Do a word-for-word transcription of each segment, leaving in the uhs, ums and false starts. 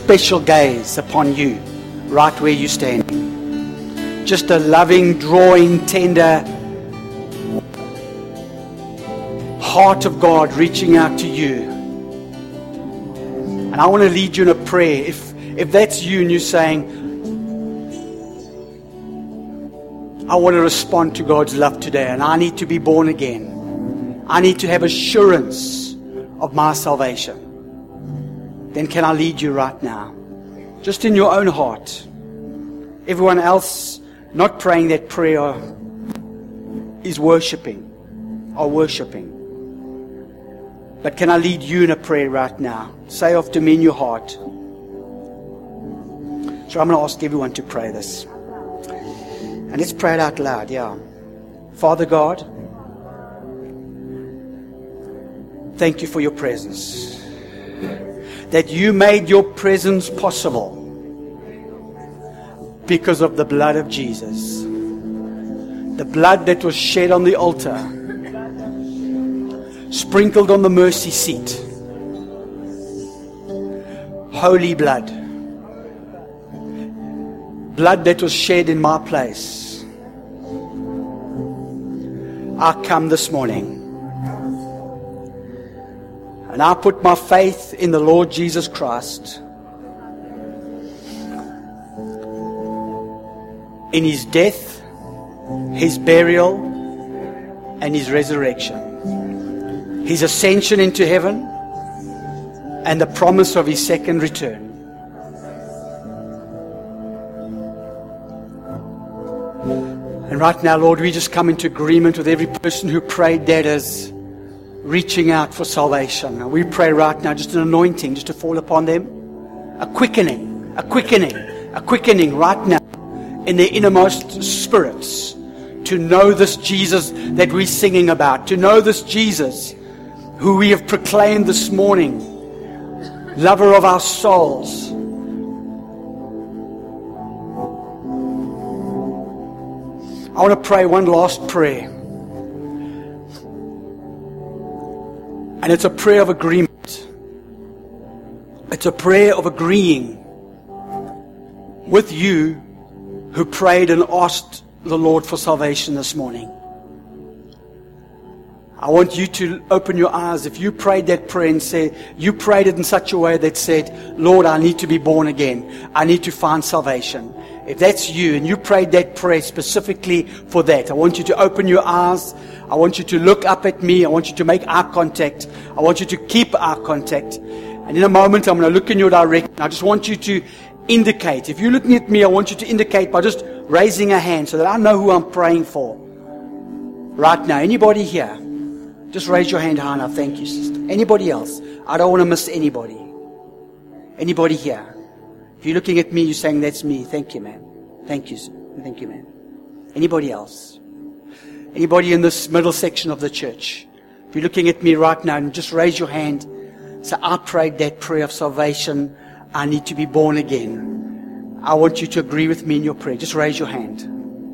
special gaze upon you, right where you stand. Just a loving, drawing, tender heart of God reaching out to you. And I want to lead you in a prayer. If, if that's you and you're saying, I want to respond to God's love today, and I need to be born again. I need to have assurance of my salvation. Then can I lead you right now? Just in your own heart. Everyone else not praying that prayer is worshiping, or worshiping. But can I lead you in a prayer right now? Say after me in your heart. So I'm going to ask everyone to pray this. And let's pray it out loud, yeah. Father God, thank you for your presence. That you made your presence possible because of the blood of Jesus. The blood that was shed on the altar, sprinkled on the mercy seat. Holy blood. Blood that was shed in my place. I come this morning and I put my faith in the Lord Jesus Christ, in His death, His burial, and His resurrection, His ascension into heaven, and the promise of His second return. And right now, Lord, we just come into agreement with every person who prayed that as reaching out for salvation. And we pray right now, just an anointing, just to fall upon them. A quickening, a quickening, a quickening right now in their innermost spirits to know this Jesus that we're singing about, to know this Jesus who we have proclaimed this morning, lover of our souls. I want to pray one last prayer. And it's a prayer of agreement. It's a prayer of agreeing with you who prayed and asked the Lord for salvation this morning. I want you to open your eyes. If you prayed that prayer and said, you prayed it in such a way that said, Lord, I need to be born again. I need to find salvation. If that's you and you prayed that prayer specifically for that, I want you to open your eyes. I want you to look up at me. I want you to make eye contact. I want you to keep eye contact. And in a moment, I'm going to look in your direction. I just want you to indicate. If you're looking at me, I want you to indicate by just raising a hand so that I know who I'm praying for. Right now, anybody here? Just raise your hand high enough. Thank you, sister. Anybody else? I don't want to miss anybody. Anybody here? If you're looking at me, you're saying, that's me. Thank you, man. Thank you. Thank you, man. Anybody else? Anybody in this middle section of the church? If you're looking at me right now, and just raise your hand. Say, I prayed that prayer of salvation. I need to be born again. I want you to agree with me in your prayer. Just raise your hand.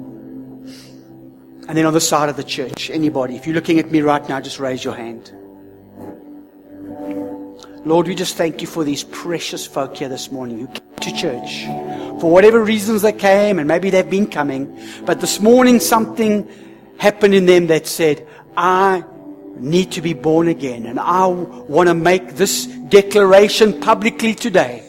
And then on the side of the church, anybody, if you're looking at me right now, just raise your hand. Lord, we just thank you for these precious folk here this morning who came to church. For whatever reasons they came, and maybe they've been coming, but this morning something happened in them that said, I need to be born again, and I want to make this declaration publicly today.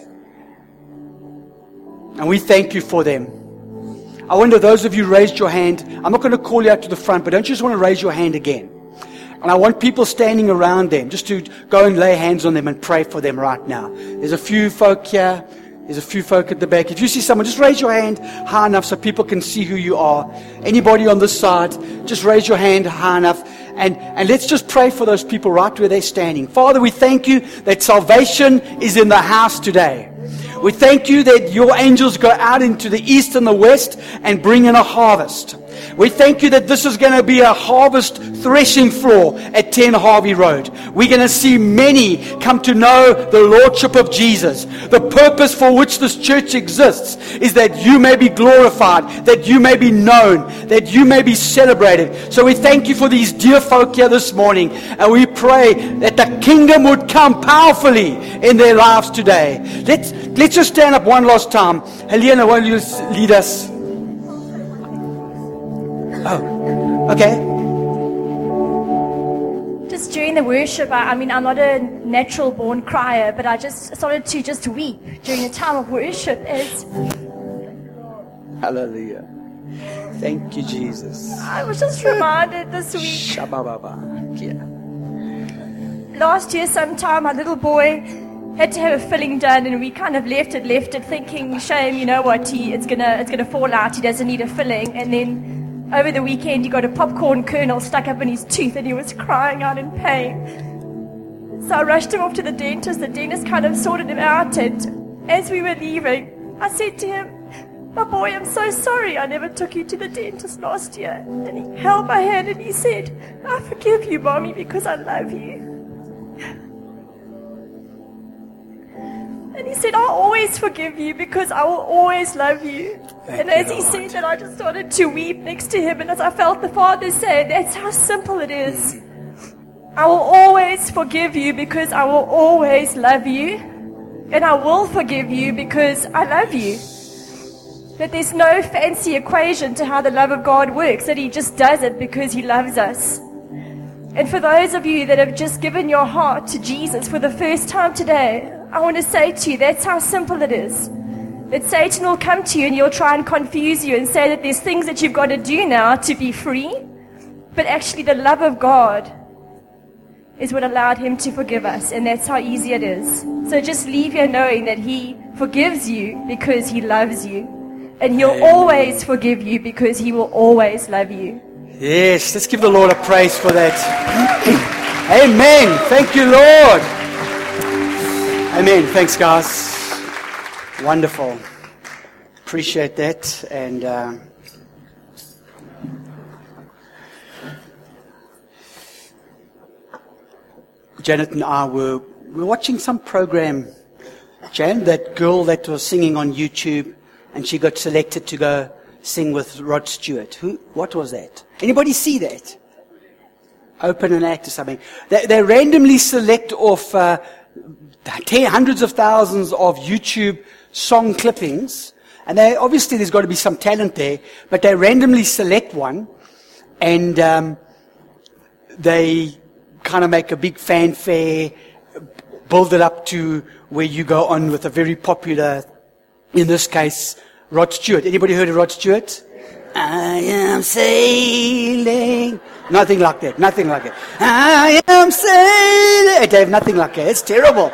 And we thank you for them. I wonder, those of you raised your hand, I'm not going to call you out to the front, but don't you just want to raise your hand again? And I want people standing around them just to go and lay hands on them and pray for them right now. There's a few folk here. There's a few folk at the back. If you see someone, just raise your hand high enough so people can see who you are. Anybody on this side, just raise your hand high enough. And, and let's just pray for those people right where they're standing. Father, we thank you that salvation is in the house today. We thank you that your angels go out into the east and the west and bring in a harvest. We thank you that this is going to be a harvest threshing floor at at ten Harvey Road. We're going to see many come to know the Lordship of Jesus. The purpose for which this church exists is that you may be glorified, that you may be known, that you may be celebrated. So we thank you for these dear folk here this morning, and we pray that the kingdom would come powerfully in their lives today. Let's, let's just stand up one last time. Helena, will you lead us? Oh, okay. Just during the worship, I, I mean, I'm not a natural born crier, but I just started to just weep during the time of worship. As Hallelujah. Thank you, Jesus. I was just reminded this week. Shabba-ba-ba. Yeah. Last year sometime, my little boy had to have a filling done, and we kind of left it, left it, thinking, shame, you know what, he, it's gonna, it's gonna fall out, he doesn't need a filling. And then over the weekend, he got a popcorn kernel stuck up in his tooth, and he was crying out in pain. So I rushed him off to the dentist. The dentist kind of sorted him out, and as we were leaving, I said to him, my boy, I'm so sorry I never took you to the dentist last year. And he held my hand and he said, I forgive you, Mommy, because I love you. And he said, I'll always forgive you because I will always love you. Thank and you, as he Lord. said that, I just started to weep next to him. And as I felt the Father say, that's how simple it is. I will always forgive you because I will always love you. And I will forgive you because I love you. That there's no fancy equation to how the love of God works. That He just does it because He loves us. And for those of you that have just given your heart to Jesus for the first time today, I want to say to you, that's how simple it is. That Satan will come to you and he'll try and confuse you and say that there's things that you've got to do now to be free. But actually the love of God is what allowed Him to forgive us. And that's how easy it is. So just leave here knowing that He forgives you because He loves you. And He'll Amen. Always forgive you because He will always love you. Yes, let's give the Lord a praise for that. Amen. Thank you, Lord. Amen. Thanks, guys. Wonderful. Appreciate that. And uh, Janet and I were, were watching some program. Jan, that girl that was singing on YouTube, and she got selected to go sing with Rod Stewart. Who? What was that? Anybody see that? Open an act or something. They, they randomly select off uh, ten, hundreds of thousands of YouTube song clippings, and they obviously there's got to be some talent there, but they randomly select one, and um, they kind of make a big fanfare, build it up to where you go on with a very popular, in this case, Rod Stewart. Anybody heard of Rod Stewart? I am sailing. Nothing like that. Nothing like that. I am sailing. Dave, nothing like that. It's terrible.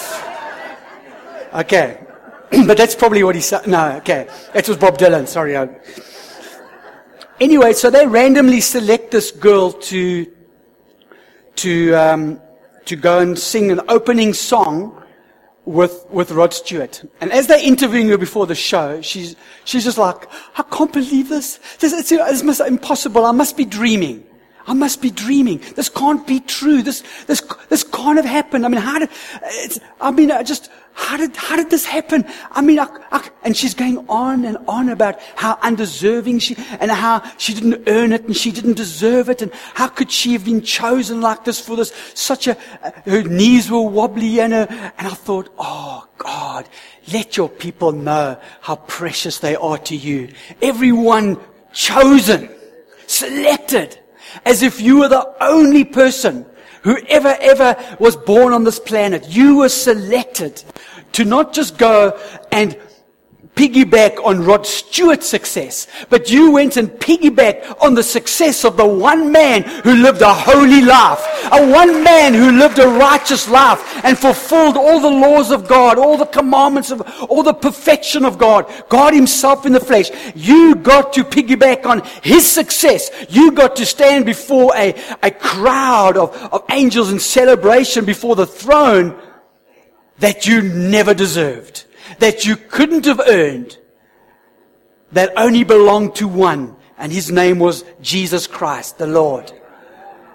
Okay. But that's probably what he said. No, okay. That was Bob Dylan. Sorry. Anyway, so they randomly select this girl to, to, um, to go and sing an opening song with with Rod Stewart. And as they're interviewing her before the show, she's she's just like, I can't believe this. This it's, it's impossible. I must be dreaming. I must be dreaming. This can't be true. This this this can't have happened. I mean, how did? It's, I mean, I just how did how did this happen? I mean, I, I, and she's going on and on about how undeserving she and how she didn't earn it and she didn't deserve it and how could she have been chosen like this for this such a her knees were wobbly and her, and I thought, oh God, let your people know how precious they are to you. Everyone chosen, selected. As if you were the only person who ever, ever was born on this planet. You were selected to not just go and piggyback on Rod Stewart's success, but you went and piggybacked on the success of the one man who lived a holy life, a one man who lived a righteous life and fulfilled all the laws of God, all the commandments of, all the perfection of God, God Himself in the flesh. You got to piggyback on His success. You got to stand before a, a crowd of, of angels in celebration before the throne that you never deserved, that you couldn't have earned, that only belonged to one, and His name was Jesus Christ, the Lord.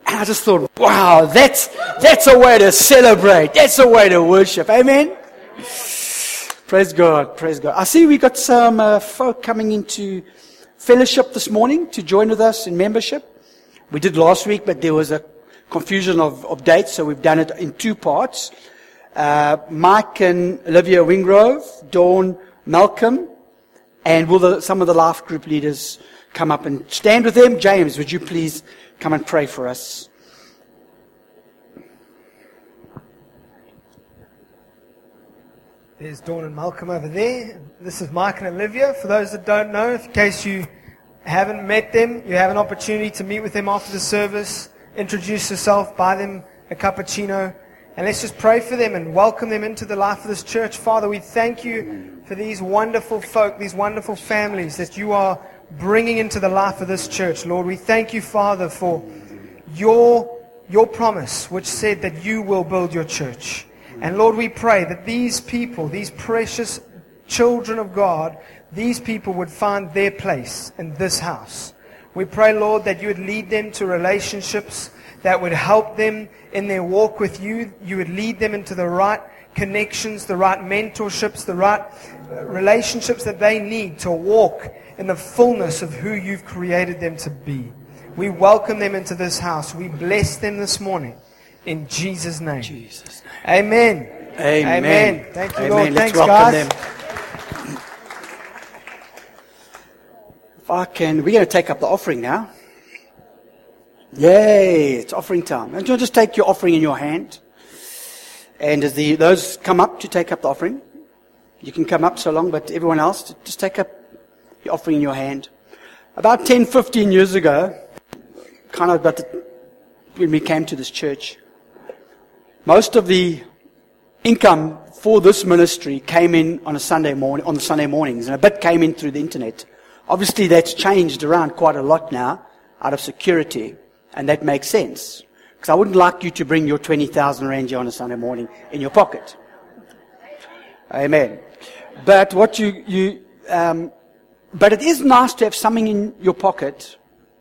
And I just thought, wow, that's, that's a way to celebrate. That's a way to worship. Amen? Praise God. Praise God. I see we got some uh, folk coming into fellowship this morning to join with us in membership. We did last week, but there was a confusion of, of dates, so we've done it in two parts. Uh, Mike and Olivia Wingrove, Dawn Malcolm, and will the, some of the life group leaders come up and stand with them? James, would you please come and pray for us? There's Dawn and Malcolm over there. This is Mike and Olivia. For those that don't know, in case you haven't met them, you have an opportunity to meet with them after the service, introduce yourself, buy them a cappuccino, and let's just pray for them and welcome them into the life of this church. Father, we thank you for these wonderful folk, these wonderful families that you are bringing into the life of this church. Lord, we thank you, Father, for your, your promise, which said that you will build your church. And Lord, we pray that these people, these precious children of God, these people would find their place in this house. We pray, Lord, that you would lead them to relationships that would help them in their walk with you. You would lead them into the right connections, the right mentorships, the right relationships that they need to walk in the fullness of who you've created them to be. We welcome them into this house. We bless them this morning in Jesus' name. Jesus' name. Amen. Amen. Amen. Thank you, Amen. Lord. Let's Thanks, welcome guys. them. If I can, we're going to take up the offering now. Yay, it's offering time. And you'll just take your offering in your hand. And as the those come up to take up the offering, you can come up so long, but everyone else, just take up your offering in your hand. About ten, fifteen years ago, kind of about the, when we came to this church, most of the income for this ministry came in on a Sunday morning, on the Sunday mornings, and a bit came in through the internet. Obviously, that's changed around quite a lot now, out of security, and that makes sense. Because I wouldn't like you to bring your twenty thousand rand here on a Sunday morning in your pocket. Amen. But what you, you um, but it is nice to have something in your pocket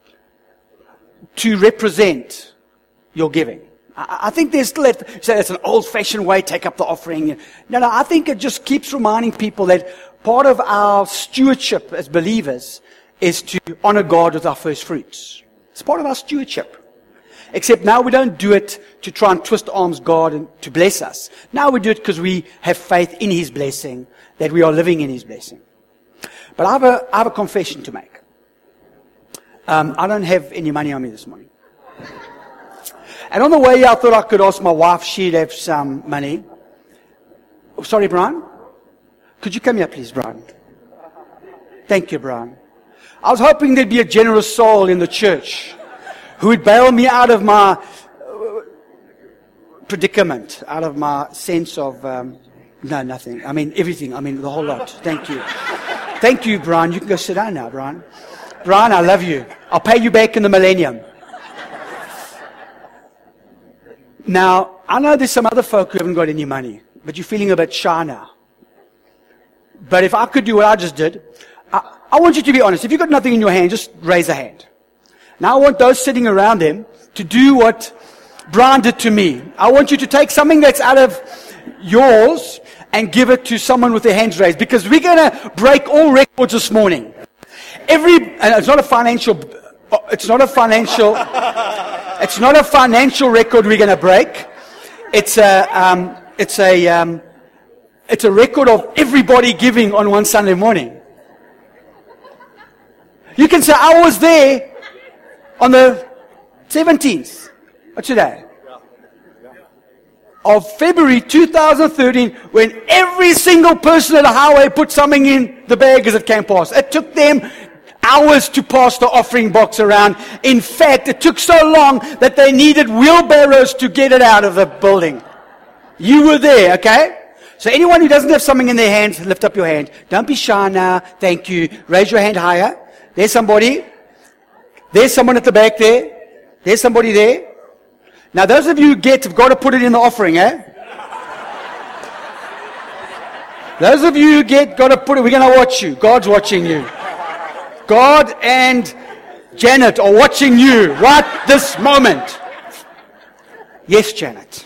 to represent your giving. I, I think there's still, that, say it's an old-fashioned way, take up the offering. No, no, I think it just keeps reminding people that part of our stewardship as believers is to honor God with our first fruits. It's part of our stewardship. Except now we don't do it to try and twist arms God and to bless us. Now we do it because we have faith in His blessing, that we are living in His blessing. But I have a, I have a confession to make. Um, I don't have any money on me this morning. And on the way here, I thought I could ask my wife, she'd have some money. Oh, sorry, Brian? Could you come here, please, Brian? Thank you, Brian. I was hoping there'd be a generous soul in the church who would bail me out of my uh, predicament, out of my sense of, um, no, nothing. I mean, everything. I mean, the whole lot. Thank you. Thank you, Brian. You can go sit down now, Brian. Brian, I love you. I'll pay you back in the millennium. Now, I know there's some other folk who haven't got any money, but you're feeling a bit shy now. But if I could do what I just did, I, I want you to be honest. If you've got nothing in your hand, just raise a hand. Now I want those sitting around them to do what Brian did to me. I want you to take something that's out of yours and give it to someone with their hands raised. Because we're going to break all records this morning. Every, and it's not a financial, it's not a financial, it's not a financial record we're going to break. It's a, um, it's a, um, it's a record of everybody giving on one Sunday morning. You can say, I was there on the seventeenth, what's today? Of February two thousand thirteen, when every single person at the highway put something in the bag as it came past. It took them hours to pass the offering box around. In fact, it took so long that they needed wheelbarrows to get it out of the building. You were there, okay? So anyone who doesn't have something in their hands, lift up your hand. Don't be shy now. Thank you. Raise your hand higher. There's somebody. There's someone at the back there. There's somebody there. Now, those of you who get have got to put it in the offering, eh? Those of you who get got to put it. We're going to watch you. God's watching you. God and Janet are watching you right this moment. Yes, Janet.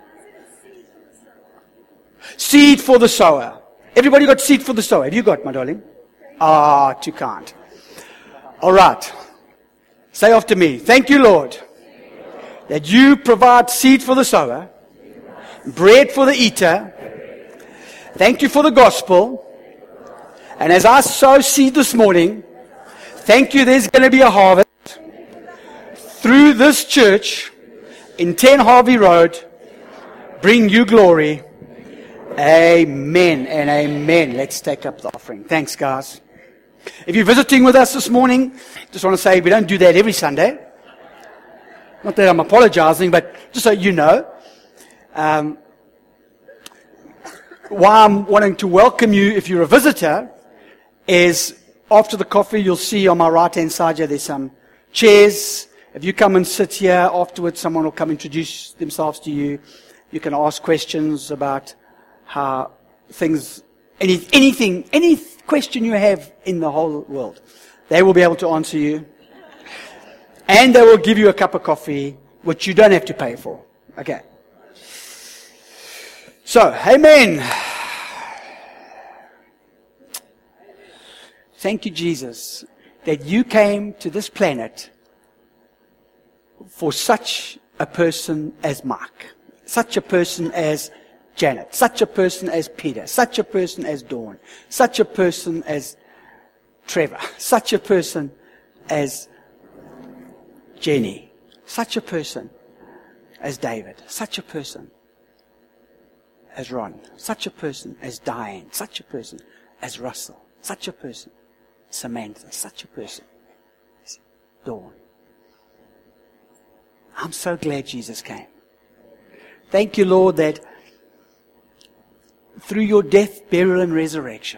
Seed for the sower. Everybody got seed for the sower? Have you got, my darling? Ah, too kind. All right. Say after me. Thank you, Lord, that you provide seed for the sower, bread for the eater. Thank you for the gospel. And as I sow seed this morning, thank you there's going to be a harvest through this church in ten Harvey Road. Bring you glory. Amen and amen. Let's take up the offering. Thanks, guys. If you're visiting with us this morning, just want to say we don't do that every Sunday. Not that I'm apologizing, but just so you know. Um, why I'm wanting to welcome you if you're a visitor is after the coffee you'll see on my right-hand side here there's some chairs. If you come and sit here afterwards, someone will come introduce themselves to you. You can ask questions about how things, any, anything, any question you have in the whole world. They will be able to answer you. And they will give you a cup of coffee, which you don't have to pay for. Okay. So, amen. Thank you, Jesus, that you came to this planet for such a person as Mark, such a person as Janet, such a person as Peter, such a person as Dawn, such a person as Trevor, such a person as Jenny, such a person as David, such a person as Ron, such a person as Diane, such a person as Russell, such a person Samantha, such a person as Dawn. I'm so glad Jesus came. Thank you, Lord, that through your death, burial, and resurrection,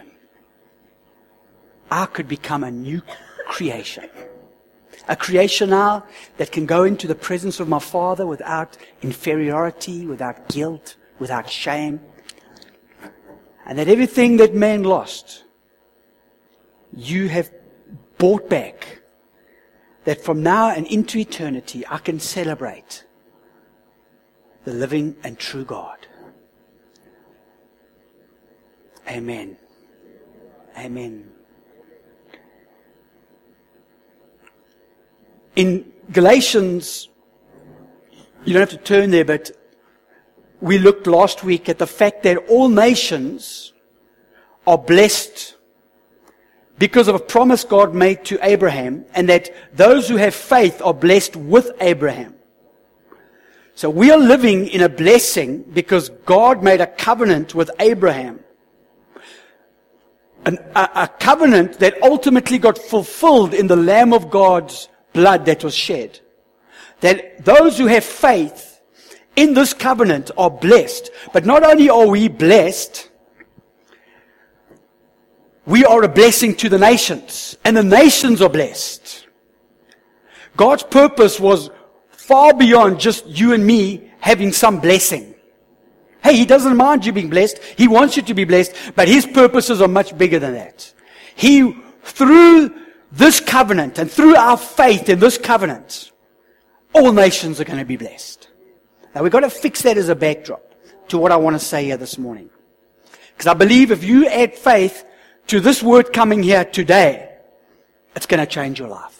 I could become a new creation. A creation now that can go into the presence of my Father without inferiority, without guilt, without shame. And that everything that man lost, you have bought back. That from now and into eternity, I can celebrate the living and true God. Amen. Amen. In Galatians, you don't have to turn there, but we looked last week at the fact that all nations are blessed because of a promise God made to Abraham, and that those who have faith are blessed with Abraham. So we are living in a blessing because God made a covenant with Abraham. An, a, a covenant that ultimately got fulfilled in the Lamb of God's blood that was shed. That those who have faith in this covenant are blessed. But not only are we blessed, we are a blessing to the nations. And the nations are blessed. God's purpose was far beyond just you and me having some blessing. Hey, He doesn't mind you being blessed. He wants you to be blessed. But His purposes are much bigger than that. He, through this covenant and through our faith in this covenant, all nations are going to be blessed. Now we've got to fix that as a backdrop to what I want to say here this morning. Because I believe if you add faith to this word coming here today, it's going to change your life.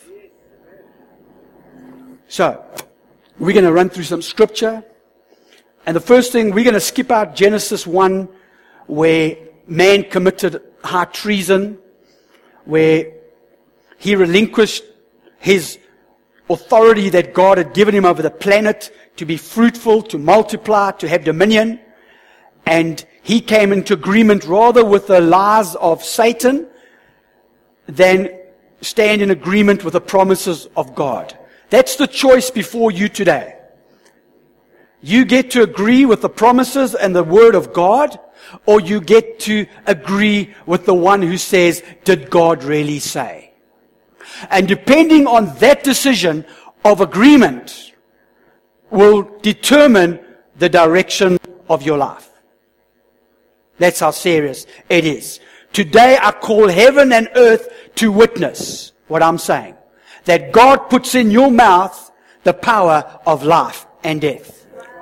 So, we're going to run through some scripture. And the first thing, we're going to skip out Genesis one, where man committed high treason, where he relinquished his authority that God had given him over the planet to be fruitful, to multiply, to have dominion. And he came into agreement rather with the lies of Satan than stand in agreement with the promises of God. That's the choice before you today. You get to agree with the promises and the word of God, or you get to agree with the one who says, did God really say? And depending on that decision of agreement will determine the direction of your life. That's how serious it is. Today I call heaven and earth to witness what I'm saying. That God puts in your mouth the power of life and death.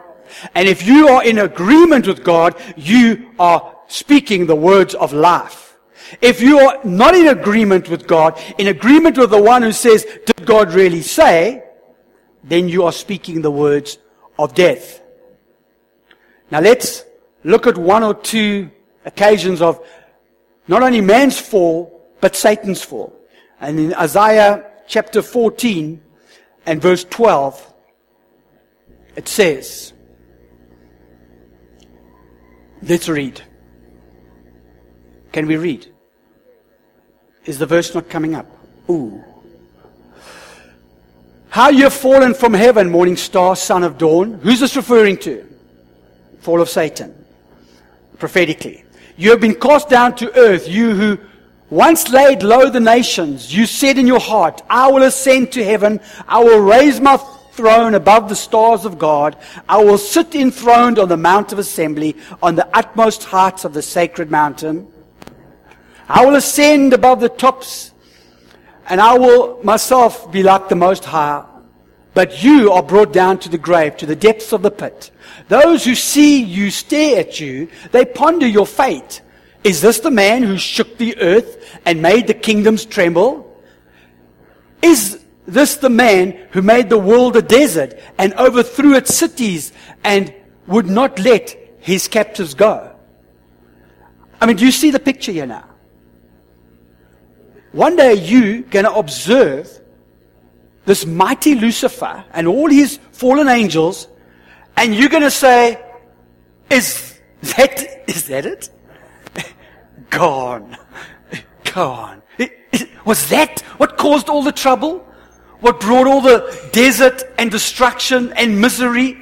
And if you are in agreement with God, you are speaking the words of life. If you are not in agreement with God, in agreement with the one who says, did God really say? Then you are speaking the words of death. Now let's look at one or two occasions of not only man's fall, but Satan's fall. And in Isaiah chapter fourteen and verse twelve, it says, let's read. Can we read? Is the verse not coming up? Ooh. How you have fallen from heaven, morning star, son of dawn. Who's this referring to? Fall of Satan. Prophetically. You have been cast down to earth, you who once laid low the nations. You said in your heart, I will ascend to heaven. I will raise my throne above the stars of God. I will sit enthroned on the mount of assembly, on the utmost heights of the sacred mountain. I will ascend above the tops, and I will myself be like the Most High. But you are brought down to the grave, to the depths of the pit. Those who see you stare at you, they ponder your fate. Is this the man who shook the earth and made the kingdoms tremble? Is this the man who made the world a desert and overthrew its cities and would not let his captives go? I mean, do you see the picture here now? One day you're going to observe this mighty Lucifer and all his fallen angels, and you're going to say, is that, is that it? Gone. Gone. Was that what caused all the trouble? What brought all the desert and destruction and misery?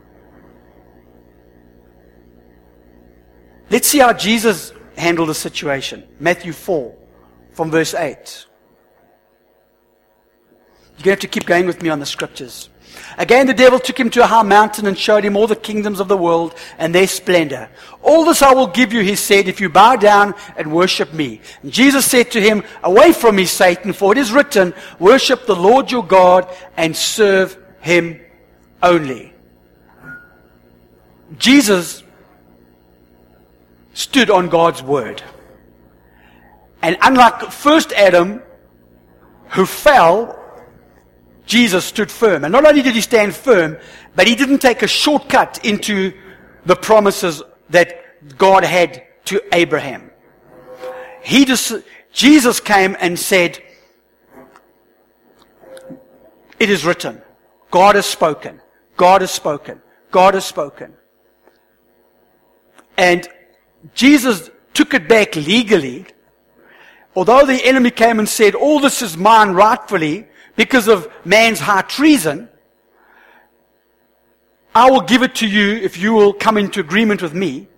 Let's see how Jesus handled the situation. Matthew four, from verse eight. You're going to have to keep going with me on the scriptures. Again, the devil took him to a high mountain and showed him all the kingdoms of the world and their splendor. All this I will give you, he said, if you bow down and worship me. And Jesus said to him, away from me, Satan, for it is written, worship the Lord your God and serve him only. Jesus stood on God's word. And unlike first Adam, who fell, Jesus stood firm. And not only did he stand firm, but he didn't take a shortcut into the promises that God had to Abraham. He just, Jesus came and said, it is written. God has spoken. God has spoken. God has spoken. And Jesus took it back legally. Although the enemy came and said, all this is mine rightfully, because of man's high treason, I will give it to you if you will come into agreement with me.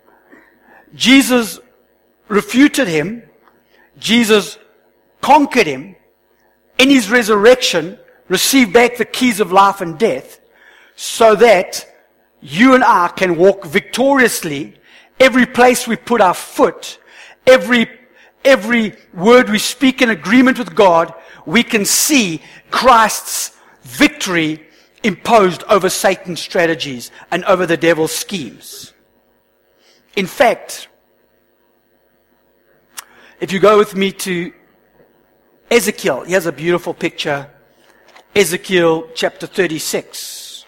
Jesus refuted him. Jesus conquered him. In his resurrection, received back the keys of life and death, so that you and I can walk victoriously every place we put our foot, every every word we speak in agreement with God. We can see Christ's victory imposed over Satan's strategies and over the devil's schemes. In fact, if you go with me to Ezekiel, here's a beautiful picture. Ezekiel chapter thirty-six.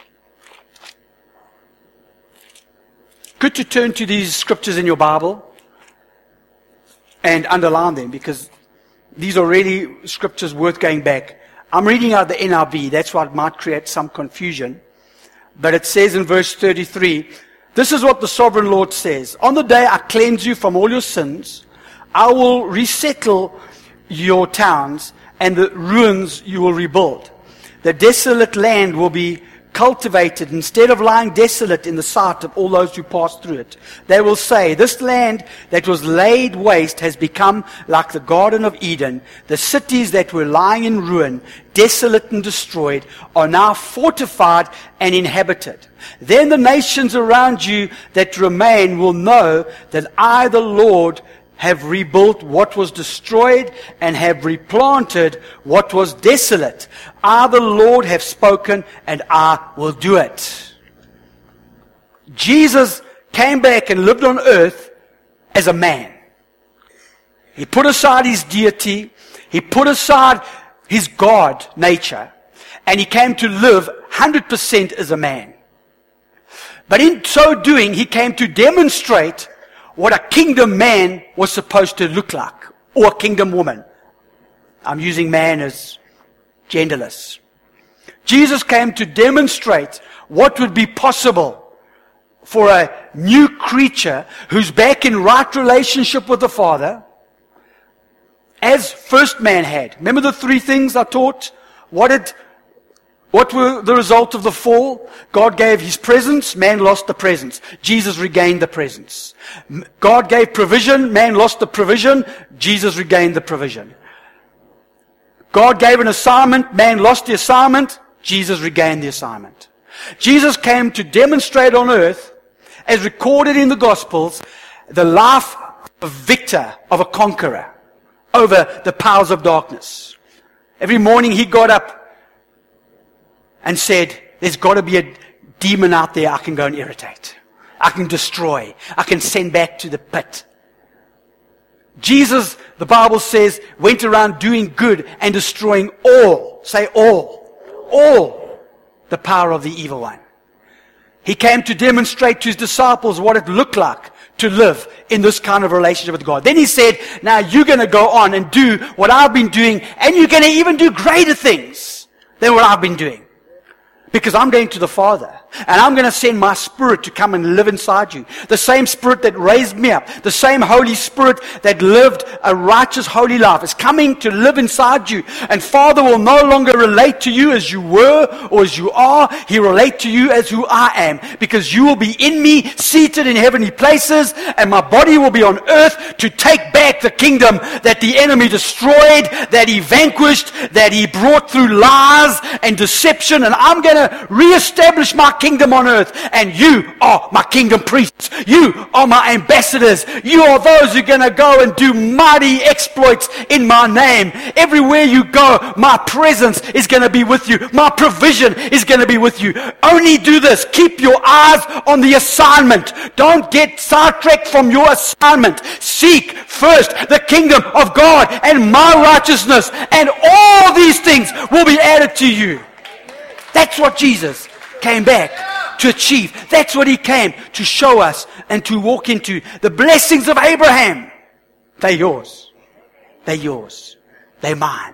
Good to turn to these scriptures in your Bible and underline them, because these are really scriptures worth going back. I'm reading out the N I V. That's why it might create some confusion. But it says in verse thirty-three, this is what the sovereign Lord says. On the day I cleanse you from all your sins, I will resettle your towns, and the ruins you will rebuild. The desolate land will be cultivated instead of lying desolate in the sight of all those who pass through it. They will say, this land that was laid waste has become like the Garden of Eden. The cities that were lying in ruin, desolate and destroyed, are now fortified and inhabited. Then the nations around you that remain will know that I, the Lord, have rebuilt what was destroyed and have replanted what was desolate. I, the Lord, have spoken, and I will do it. Jesus came back and lived on earth as a man. He put aside his deity. He put aside his God nature. And he came to live one hundred percent as a man. But in so doing, he came to demonstrate what a kingdom man was supposed to look like. Or a kingdom woman. I'm using man as genderless. Jesus came to demonstrate what would be possible for a new creature who's back in right relationship with the Father, as first man had. Remember the three things I taught? What did, what were the result of the fall? God gave his presence, man lost the presence. Jesus regained the presence. God gave provision, man lost the provision, Jesus regained the provision. God gave an assignment, man lost the assignment, Jesus regained the assignment. Jesus came to demonstrate on earth, as recorded in the Gospels, the life of a victor, of a conqueror, over the powers of darkness. Every morning he got up and said, there's got to be a demon out there I can go and irritate. I can destroy. I can send back to the pit. Jesus, the Bible says, went around doing good and destroying all, say all, all the power of the evil one. He came to demonstrate to his disciples what it looked like to live in this kind of relationship with God. Then he said, now you're going to go on and do what I've been doing, and you're going to even do greater things than what I've been doing. Because I'm going to the Father, and I'm going to send my Spirit to come and live inside you. The same Spirit that raised me up, the same Holy Spirit that lived a righteous, holy life is coming to live inside you. And Father will no longer relate to you as you were or as you are. He will relate to you as who I am. Because you will be in me, seated in heavenly places, and my body will be on earth to take back the kingdom that the enemy destroyed, that he vanquished, that he brought through lies and deception. And I'm going to reestablish my kingdom on earth, and you are my kingdom priests. You are my ambassadors. You are those who are going to go and do mighty exploits in my name. Everywhere you go, my presence is going to be with you. My provision is going to be with you. Only do this. Keep your eyes on the assignment. Don't get sidetracked from your assignment. Seek first the kingdom of God and my righteousness, and all these things will be added to you. That's what Jesus came back to achieve. That's what he came to show us and to walk into. The blessings of Abraham, they're yours. They're yours. They're mine.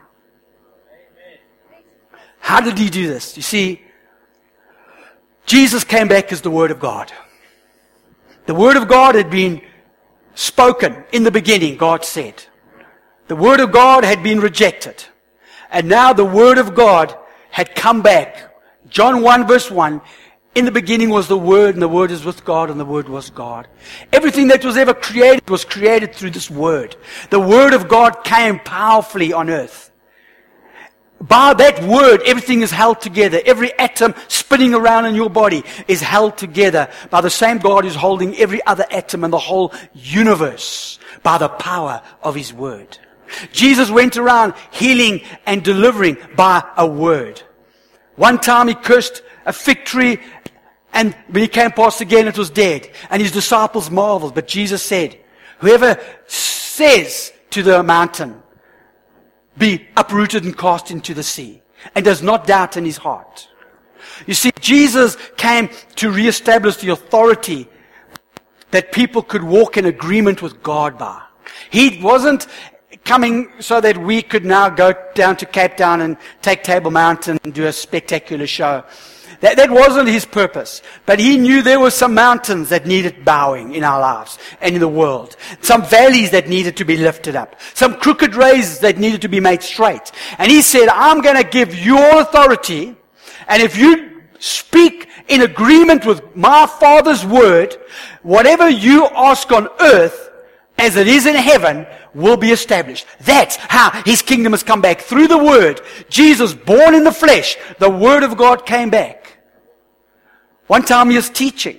How did he do this? You see, Jesus came back as the Word of God. The Word of God had been spoken in the beginning, God said. The Word of God had been rejected. And now the Word of God had come back. John one verse one, in the beginning was the Word, and the Word is with God, and the Word was God. Everything that was ever created was created through this Word. The Word of God came powerfully on earth. By that Word, everything is held together. Every atom spinning around in your body is held together by the same God who's holding every other atom in the whole universe by the power of His Word. Jesus went around healing and delivering by a word. One time he cursed a fig tree, and when he came past again, it was dead. And his disciples marveled. But Jesus said, whoever says to the mountain, be uprooted and cast into the sea, and does not doubt in his heart. You see, Jesus came to reestablish the authority that people could walk in agreement with God by. He wasn't coming so that we could now go down to Cape Town and take Table Mountain and do a spectacular show. That, that wasn't his purpose. But he knew there were some mountains that needed bowing in our lives and in the world. Some valleys that needed to be lifted up. Some crooked ways that needed to be made straight. And he said, I'm going to give you all authority. And if you speak in agreement with my Father's word, whatever you ask on earth, as it is in heaven, will be established. That's how his kingdom has come back. Through the Word. Jesus, born in the flesh, the Word of God came back. One time he was teaching.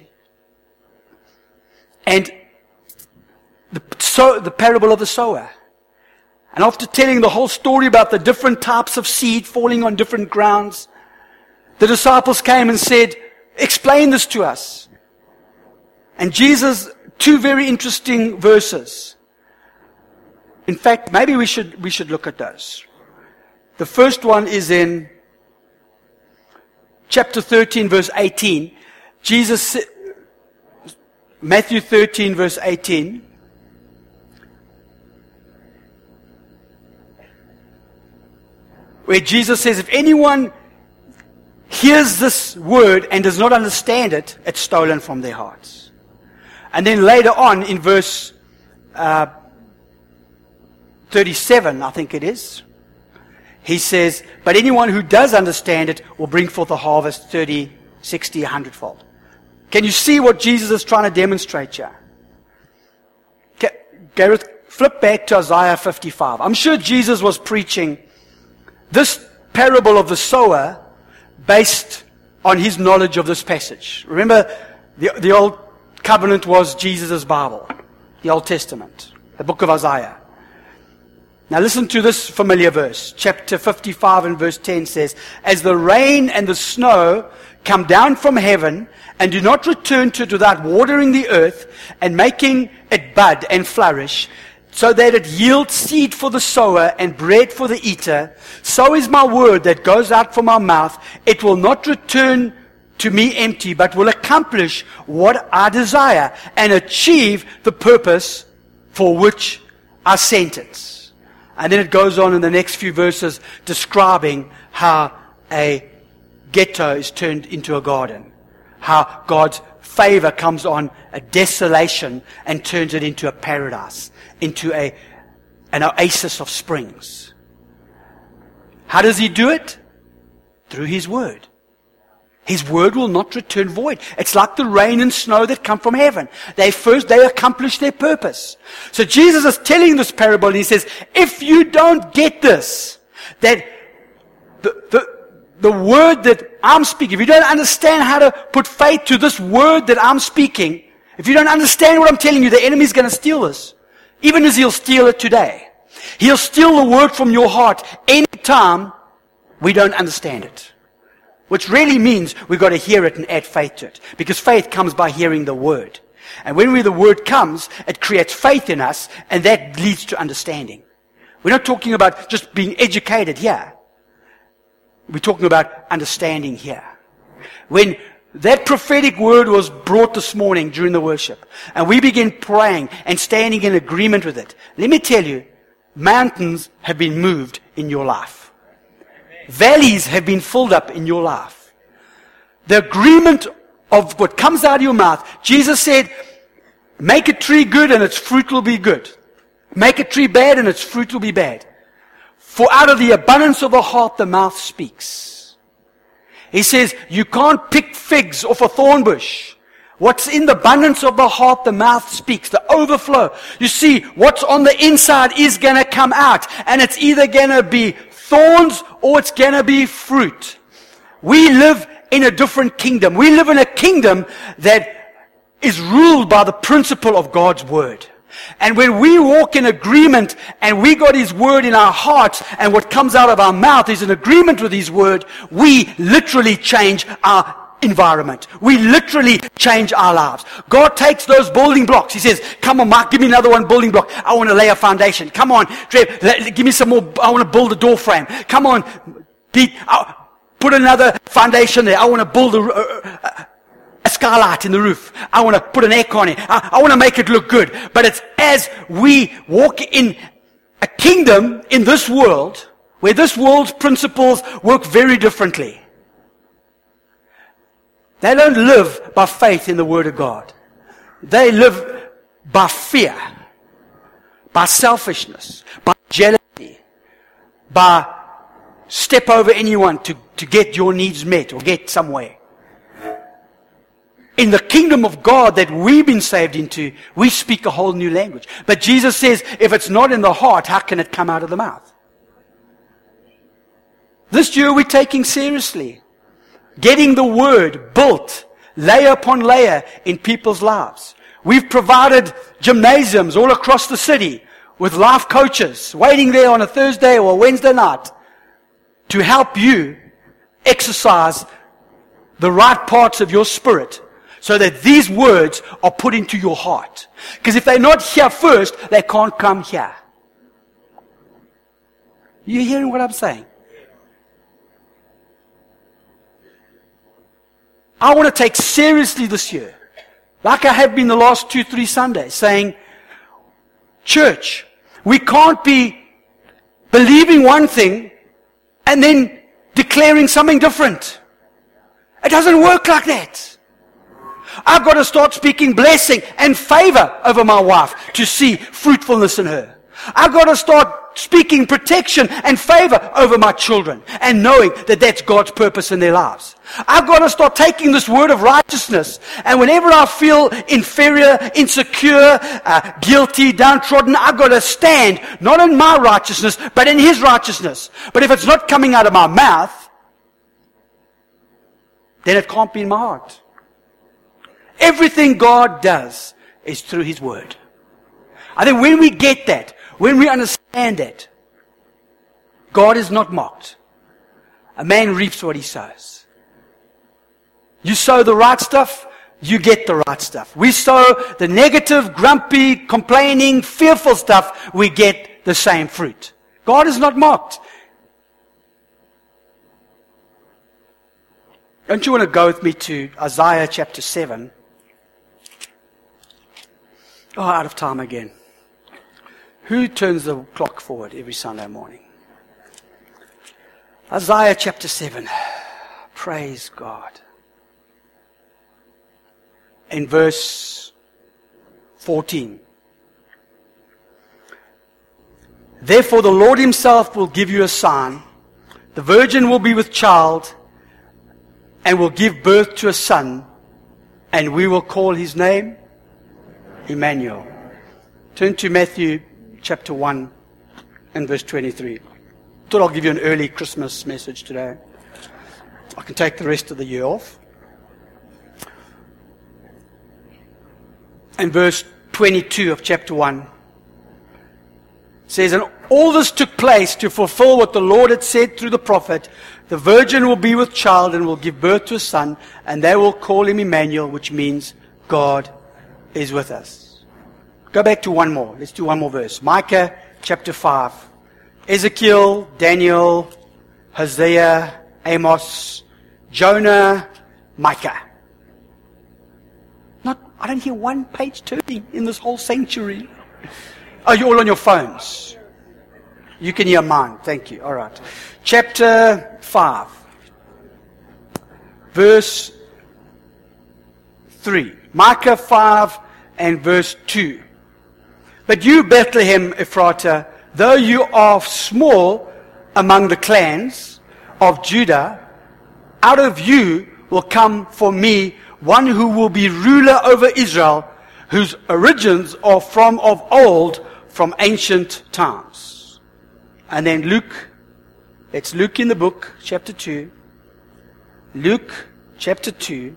And the, so, the parable of the sower. And after telling the whole story about the different types of seed falling on different grounds, the disciples came and said, explain this to us. And Jesus, two very interesting verses. In fact, maybe we should, we should look at those. The first one is in chapter thirteen, verse eighteen. Jesus, Matthew thirteen, verse eighteen. Where Jesus says, if anyone hears this word and does not understand it, it's stolen from their hearts. And then later on in verse uh, thirty-seven, I think it is, he says, but anyone who does understand it will bring forth a harvest thirty, sixty, a hundredfold. Can you see what Jesus is trying to demonstrate here? Gareth, flip back to Isaiah fifty-five. I'm sure Jesus was preaching this parable of the sower based on his knowledge of this passage. Remember, the, the Old Covenant was Jesus' Bible, the Old Testament, the book of Isaiah. Now listen to this familiar verse. Chapter fifty-five and verse ten says, as the rain and the snow come down from heaven and do not return to it without watering the earth and making it bud and flourish, so that it yields seed for the sower and bread for the eater, so is my word that goes out from my mouth. It will not return to me empty, but will accomplish what I desire and achieve the purpose for which I sent it. And then it goes on in the next few verses describing how a ghetto is turned into a garden, how God's favor comes on a desolation and turns it into a paradise, into a, an oasis of springs. How does he do it? Through his word. His word will not return void. It's like the rain and snow that come from heaven. They first, they accomplish their purpose. So Jesus is telling this parable and he says, if you don't get this, that the, the, the word that I'm speaking, if you don't understand how to put faith to this word that I'm speaking, if you don't understand what I'm telling you, the enemy is going to steal this. Even as he'll steal it today. He'll steal the word from your heart anytime we don't understand it. Which really means we've got to hear it and add faith to it. Because faith comes by hearing the word. And when we, the word comes, it creates faith in us, and that leads to understanding. We're not talking about just being educated here. We're talking about understanding here. When that prophetic word was brought this morning during the worship, and we began praying and standing in agreement with it, let me tell you, mountains have been moved in your life. Valleys have been filled up in your life. The agreement of what comes out of your mouth, Jesus said, make a tree good and its fruit will be good. Make a tree bad and its fruit will be bad. For out of the abundance of the heart the mouth speaks. He says, you can't pick figs off a thorn bush. What's in the abundance of the heart, the mouth speaks, the overflow. You see, what's on the inside is going to come out. And it's either going to be thorns or it's going to be fruit. We live in a different kingdom. We live in a kingdom that is ruled by the principle of God's word. And when we walk in agreement and we got his word in our hearts and what comes out of our mouth is in agreement with his word, we literally change our environment. We literally change our lives. God takes those building blocks. He says, come on, Mark, give me another one building block. I want to lay a foundation. Come on, Trev, give me some more. I want to build a door frame. Come on, Pete, I'll put another foundation there. I want to build a, a, a skylight in the roof. I want to put an aircon in. I, I want to make it look good. But it's as we walk in a kingdom in this world, where this world's principles work very differently. They don't live by faith in the Word of God. They live by fear, by selfishness, by jealousy, by step over anyone to, to get your needs met or get somewhere. In the kingdom of God that we've been saved into, we speak a whole new language. But Jesus says, if it's not in the heart, how can it come out of the mouth? This year we're taking seriously. Getting the word built, layer upon layer, in people's lives. We've provided gymnasiums all across the city with life coaches waiting there on a Thursday or a Wednesday night to help you exercise the right parts of your spirit so that these words are put into your heart. Because if they're not here first, they can't come here. You hearing what I'm saying? I want to take seriously this year, like I have been the last two, three Sundays, saying, church, we can't be believing one thing and then declaring something different. It doesn't work like that. I've got to start speaking blessing and favor over my wife to see fruitfulness in her. I've got to start speaking protection and favor over my children and knowing that that's God's purpose in their lives. I've got to start taking this word of righteousness, and whenever I feel inferior, insecure, uh, guilty, downtrodden, I've got to stand not in my righteousness but in His righteousness. But if it's not coming out of my mouth, then it can't be in my heart. Everything God does is through His word. I think when we get that, when we understand that, God is not mocked. A man reaps what he sows. You sow the right stuff, you get the right stuff. We sow the negative, grumpy, complaining, fearful stuff, we get the same fruit. God is not mocked. Don't you want to go with me to Isaiah chapter seven? Oh, out of time again. Who turns the clock forward every Sunday morning? Isaiah chapter seven. Praise God. In verse fourteen. Therefore the Lord Himself will give you a sign. The virgin will be with child and will give birth to a son, and we will call his name Emmanuel. Turn to Matthew chapter one and verse twenty-three. Thought I'll give you an early Christmas message today. I can take the rest of the year off. And verse twenty-two of chapter one says, and all this took place to fulfill what the Lord had said through the prophet, the virgin will be with child and will give birth to a son, and they will call him Emmanuel, which means God is with us. Go back to one more. Let's do one more verse. Micah chapter five. Ezekiel, Daniel, Hosea, Amos, Jonah, Micah. Not, I don't hear one page turning in this whole sanctuary. Oh, you're all on your phones. You can hear mine. Thank you. All right. Chapter five. Verse three. Micah five and verse two. But you, Bethlehem Ephratah, though you are small among the clans of Judah, out of you will come for me one who will be ruler over Israel, whose origins are from of old, from ancient times. And then Luke, it's Luke in the book, chapter two. Luke chapter two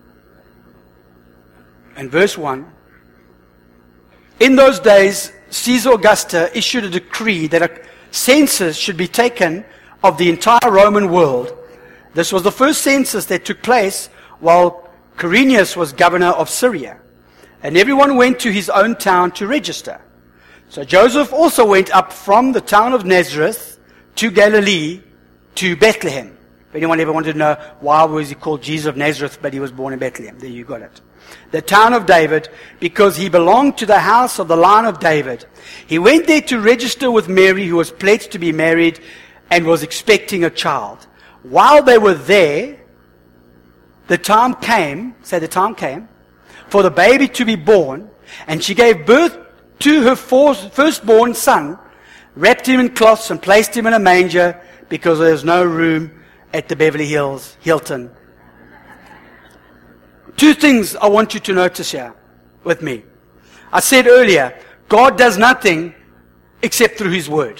and verse one. In those days, Caesar Augusta issued a decree that a census should be taken of the entire Roman world. This was the first census that took place while Quirinius was governor of Syria. And everyone went to his own town to register. So Joseph also went up from the town of Nazareth to Galilee to Bethlehem. If anyone ever wanted to know why was he called Jesus of Nazareth, but he was born in Bethlehem. There you got it. The town of David, because he belonged to the house of the line of David. He went there to register with Mary, who was pledged to be married and was expecting a child. While they were there, the time came, say the time came, for the baby to be born, and she gave birth to her firstborn son, wrapped him in cloths and placed him in a manger, because there was no room at the Beverly Hills Hilton. Two things I want you to notice here with me. I said earlier, God does nothing except through His Word.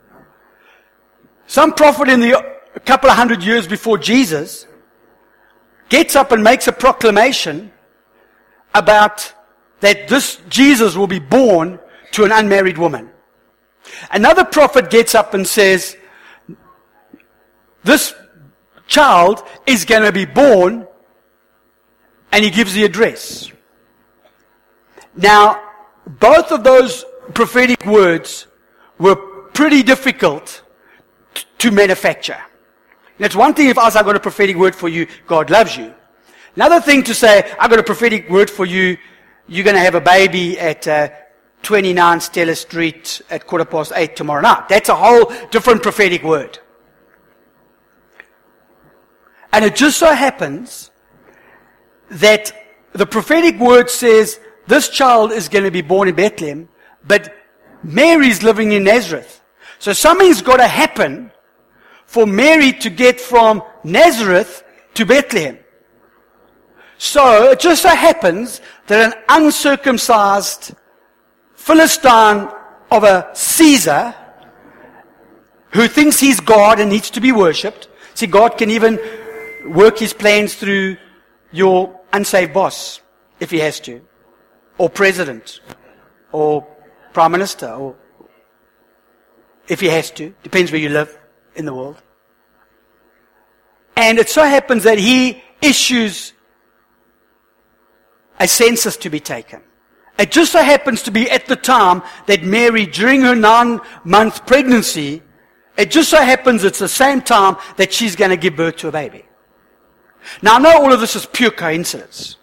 Some prophet in the a couple of hundred years before Jesus gets up and makes a proclamation about that this Jesus will be born to an unmarried woman. Another prophet gets up and says, this child is going to be born and he gives the address. Now, both of those prophetic words were pretty difficult t- to manufacture. And it's one thing if I say, I've got a prophetic word for you, God loves you. Another thing to say, I've got a prophetic word for you, you're going to have a baby at uh, twenty-nine Stella Street at quarter past eight tomorrow night. That's a whole different prophetic word. And it just so happens that the prophetic word says, this child is going to be born in Bethlehem, but Mary's living in Nazareth. So something's got to happen for Mary to get from Nazareth to Bethlehem. So it just so happens that an uncircumcised Philistine of a Caesar who thinks he's God and needs to be worshipped. See, God can even work his plans through your unsaved boss if he has to, or president, or prime minister, or if he has to. Depends where you live in the world. And it so happens that he issues a census to be taken. It just so happens to be at the time that Mary, during her nine-month pregnancy, it just so happens it's the same time that she's going to give birth to a baby. Now, I know all of this is pure coincidence.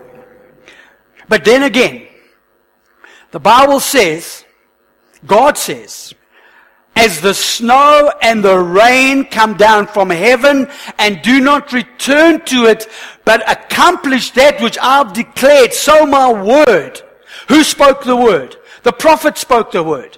But then again, the Bible says, God says, as the snow and the rain come down from heaven and do not return to it, but accomplish that which I've declared, so my word. Who spoke the word? The prophet spoke the word.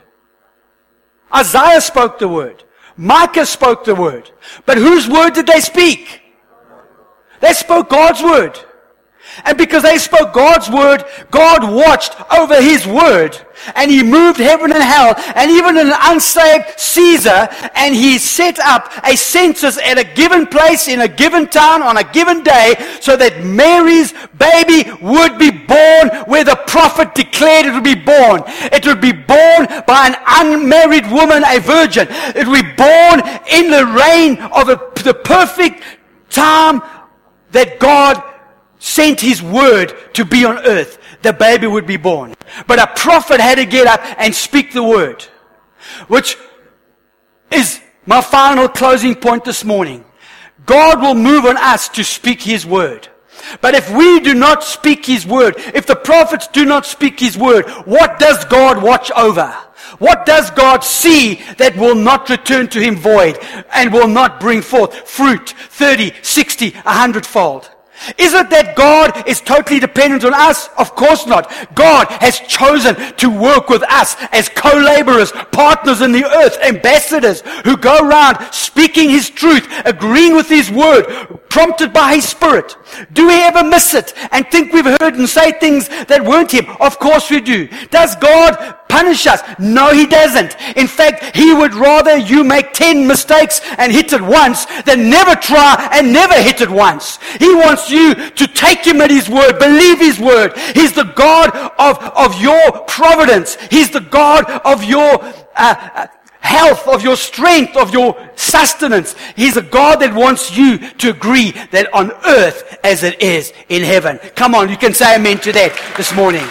Isaiah spoke the word. Micah spoke the word. But whose word did they speak? They spoke God's word. And because they spoke God's word, God watched over his word. And he moved heaven and hell, and even an unsaved Caesar, and he set up a census at a given place in a given town on a given day, so that Mary's baby would be born where the prophet declared it would be born. It would be born by an unmarried woman, a virgin. It would be born in the reign of a, the perfect time that God sent his word to be on earth. The baby would be born. But a prophet had to get up and speak the word, which is my final closing point this morning. God will move on us to speak his word. But if we do not speak his word, if the prophets do not speak his word, what does God watch over? What does God see that will not return to him void and will not bring forth fruit thirty, sixty, a hundredfold? Is it that God is totally dependent on us? Of course not. God has chosen to work with us as co-laborers, partners in the earth, ambassadors who go around speaking his truth, agreeing with his word, prompted by his spirit. Do we ever miss it and think we've heard and say things that weren't him? Of course we do. Does God punish us? No, he doesn't. In fact, he would rather you make ten mistakes and hit it once than never try and never hit it once. He wants you to take him at his word, believe his word. He's the God of, of your providence. He's the God of your uh, uh, health, of your strength, of your sustenance. He's a God that wants you to agree that on earth as it is in heaven. Come on, you can say amen to that this morning.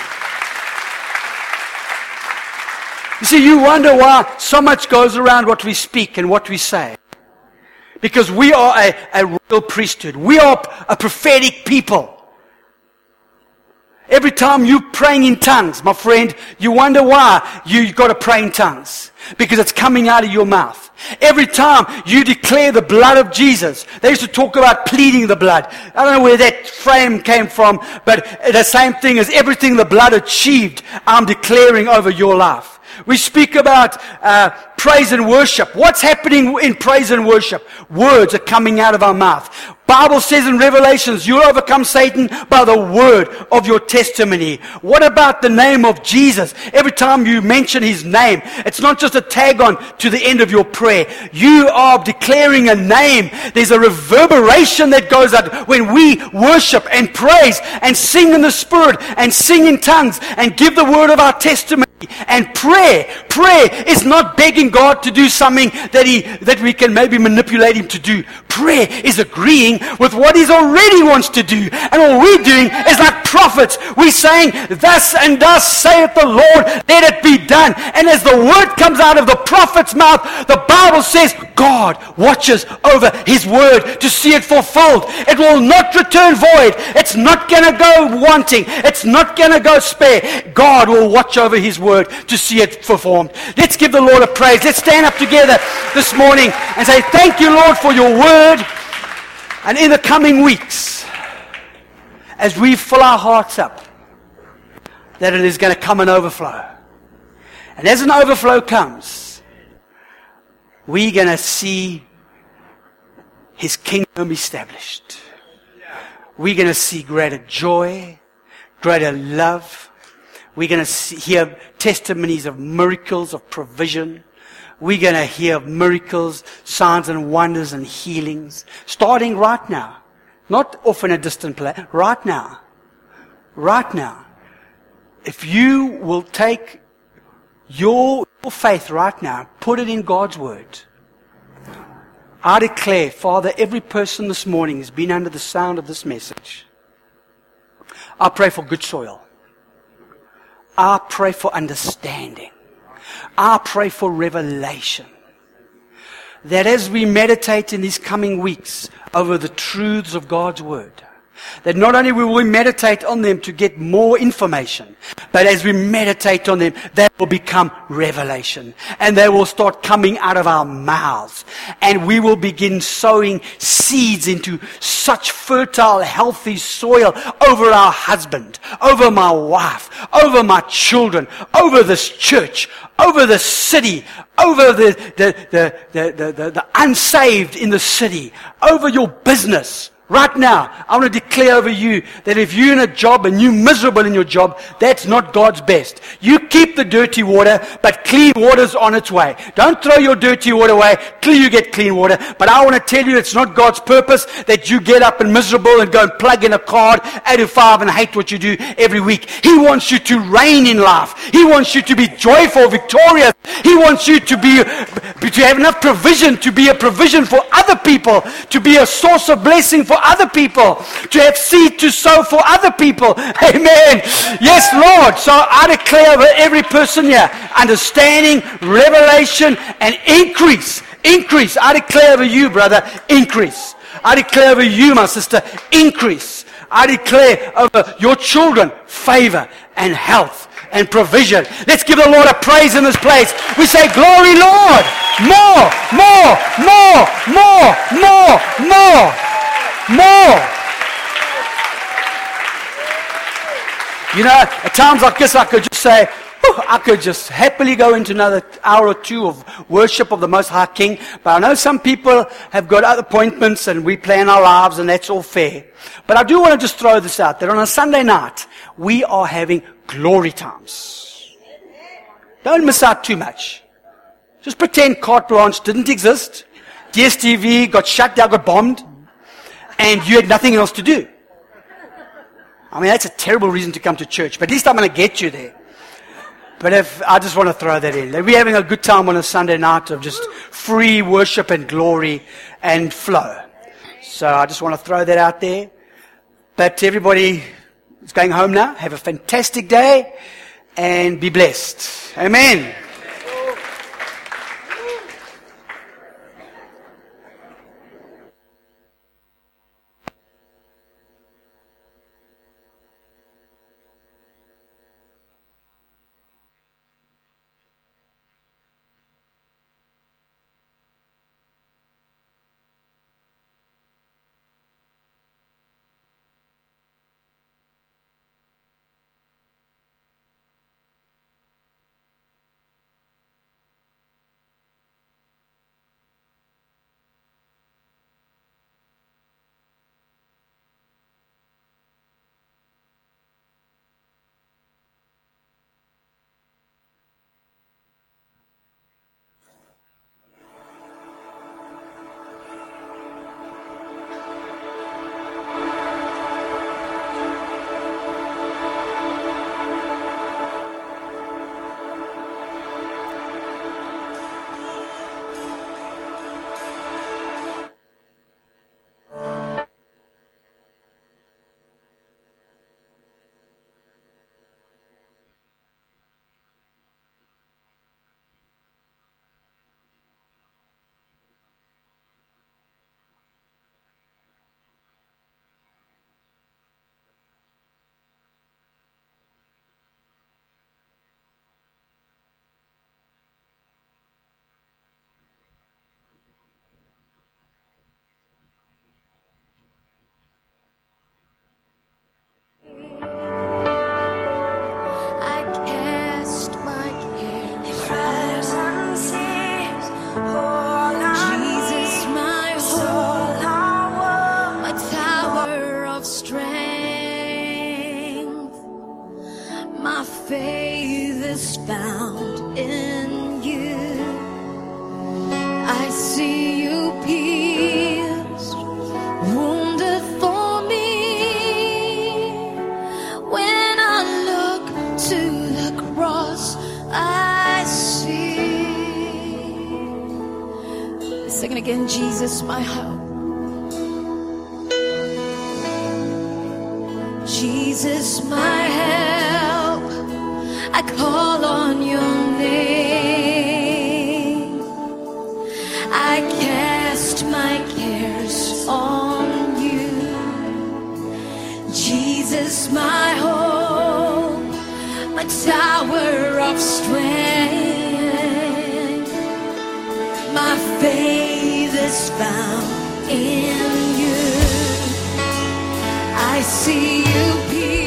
You see, you wonder why so much goes around what we speak and what we say. Because we are a, a royal priesthood. We are a prophetic people. Every time you're praying in tongues, my friend, you wonder why you've got to pray in tongues. Because it's coming out of your mouth. Every time you declare the blood of Jesus, they used to talk about pleading the blood. I don't know where that frame came from, but the same thing as everything the blood achieved, I'm declaring over your life. We speak about uh, praise and worship. What's happening in praise and worship? Words are coming out of our mouth. Bible says in Revelations, you'll overcome Satan by the word of your testimony. What about the name of Jesus? Every time you mention his name, it's not just a tag on to the end of your prayer. You are declaring a name. There's a reverberation that goes out when we worship and praise and sing in the Spirit and sing in tongues and give the word of our testimony. And prayer, prayer is not begging God to do something that he, that we can maybe manipulate him to do. Prayer is agreeing agreeing with what He already wants to do. And all we're doing is like prophets. We're saying, thus and thus saith the Lord, let it be done. And as the word comes out of the prophet's mouth, the Bible says God watches over His word to see it fulfilled. It will not return void. It's not going to go wanting. It's not going to go spare. God will watch over His word to see it performed. Let's give the Lord a praise. Let's stand up together this morning and say, thank you, Lord, for your word. And in the coming weeks, as we fill our hearts up, that it is going to come an overflow. And as an overflow comes, we're going to see His kingdom established. We're going to see greater joy, greater love. We're going to see, hear testimonies of miracles, of provision. We're going to hear miracles, signs and wonders and healings, starting right now. Not off in a distant place, right now. Right now. If you will take your, your faith right now, put it in God's word. I declare, Father, every person this morning has been under the sound of this message. I pray for good soil. I pray for understanding. I pray for revelation. That as we meditate in these coming weeks over the truths of God's word, that not only will we meditate on them to get more information, but as we meditate on them, they will become revelation. And they will start coming out of our mouths. And we will begin sowing seeds into such fertile, healthy soil over our husband, over my wife, over my children, over this church, over the city, over the, the, the, the, the, the, the unsaved in the city, over your business. Right now, I want to declare over you that if you're in a job and you're miserable in your job, that's not God's best. You keep the dirty water, but clean water's on its way. Don't throw your dirty water away till you get clean water. But I want to tell you it's not God's purpose that you get up and miserable and go and plug in a card, eight to five, and hate what you do every week. He wants you to reign in life. He wants you to be joyful, victorious. He wants you to be, to have enough provision, to be a provision for other people, to be a source of blessing for other people, to have seed to sow for other people. Amen. Yes, Lord. So I declare over every person here, understanding, revelation, and increase. Increase. I declare over you, brother, increase. I declare over you, my sister, increase. I declare over your children, favor and health and provision. Let's give the Lord a praise in this place. We say, glory, Lord. More, more, more, more, more, more. More. You know, at times like this, I could just say, whew, I could just happily go into another hour or two of worship of the Most High King. But I know some people have got other appointments and we plan our lives, and that's all fair. But I do want to just throw this out, that on a Sunday night, we are having glory times. Don't miss out too much. Just pretend Carte Blanche didn't exist. D S T V got shut down, got bombed. And you had nothing else to do. I mean, that's a terrible reason to come to church. But at least I'm going to get you there. But if I just want to throw that in. We're having a good time on a Sunday night of just free worship and glory and flow. So I just want to throw that out there. But everybody is going home now. Have a fantastic day and be blessed. Amen. Sing it again. Jesus, my hope. Jesus, my help. I call on your name. I cast my cares on you. Jesus, my hope, my tower of strength. My faith is found in you. I see you, peace.